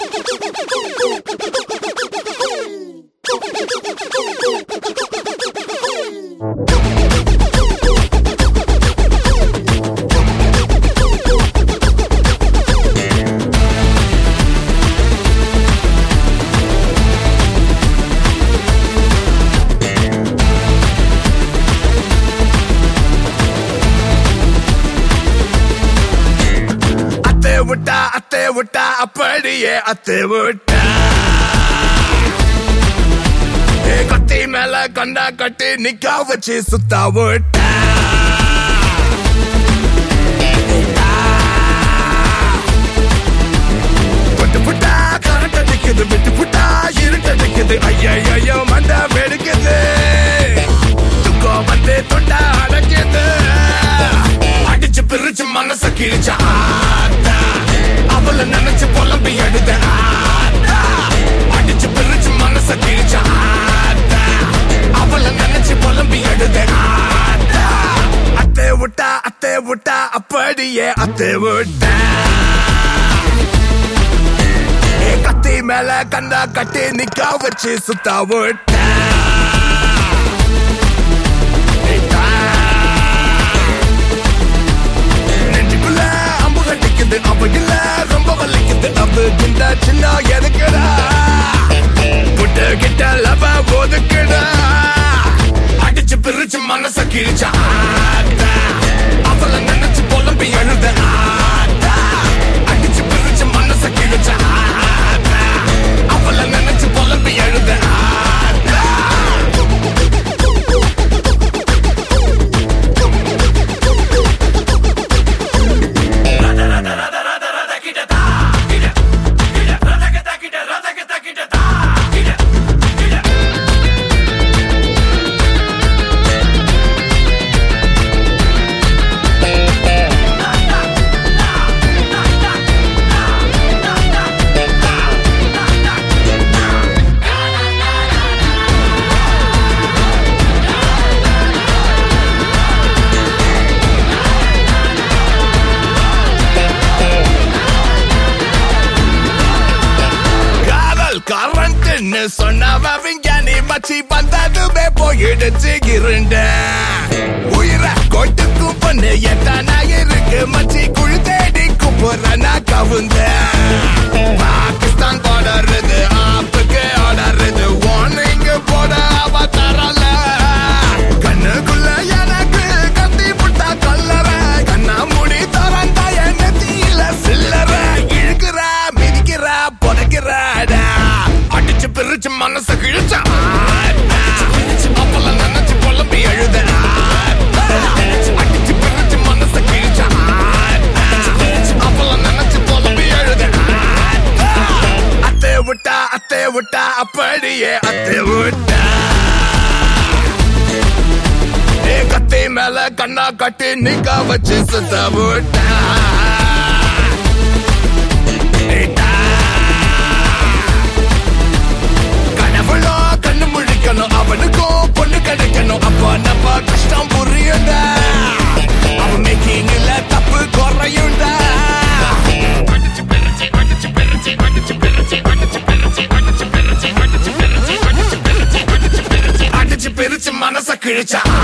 அத்தை விட்டா அப்படியே அத்தை விட்டா கத்தி மேல கண்டா கட்டி நிக்கா வச்சு சுத்தா விட்டா விட்டு புட்டா கரண்ட் அடிக்குது விட்டு புட்டா இருட்டு அடிக்குது ஐயோ மண்டா வெடிக்குது துக்கம் வந்து தொண்டா அடைக்குது அடிச்சு பிரிச்சு மனச கிழிச்சா அவளை நினைச்சு புலம்பி எழுத அடிச்சு பிரிச்சு மனச கிழிச்ச அவளை நினைச்சு புலம்பி எழுத அத்தை விட்டா அப்படியே அத்தை விட்டா கத்தி மேல கண்டா கட்டி நிக்கா வச்சு சுத்தா விட்டா நெஞ்சுக்குள்ள அம்பு கட்டிக்குது அவகில்ல ரொம்ப வலிக்குது அவ கிண்ட சின்ன எதுக்குடா புட்டு கிட்ட லவ ஒதுக்குடா அடிச்சு பிரிச்சு மனச கிழிச்ச அவளை நினைச்சு புலம்பி எழுத அடிச்சு பிரிச்சு மனச கிழிச்ச அவளை நினைச்சு புலம்பி எழுத சொன்னவ விஞ்ஞானி மச்சி வந்ததுமே போயிடுச்சு இருண்ட உயிர கொட்டுக்கும் பொண்ணு எத்தானா இருக்கு மச்சி குழு தேடி குப்புறனா கவுந்த பாகிஸ்தான் போடுறது ஆப்புக்கு ஆடுறது வார்னிங் போட அவ தரல கண்ணுக்குள்ள எனக்கு கத்தி புட்டா கொல்லற கண்ணா முடி தரண்டா என்ன தீல சில்லற இழுக்கிற மிதிக்கிற புதைக்கிறாடா அடிச்சு பிரிச்சு மனச கிழிச்ச அவளை நினைச்சு புலம்பி எழுத அடிச்சு பிரிச்சு மனச கிழிச்ச அவளை நினைச்சு புலம்பி எழுத அத்தை விட்டா அப்படியே அத்தை விட்டா கத்தி மேல கண்ணா கட்டி நிக்கா வச்சு சுத்த விட்டா கண்ணு முழிக்கணும் அவனுக்கும் பொண்ணு கிடைக்கணும் அப்ப நம்ம கஷ்டம் புரியுண்டா அவன் மேக்கிங்ல தப்பு குறையுண்டா அடிச்சு பிரிச்சு மனச கிழிச்சா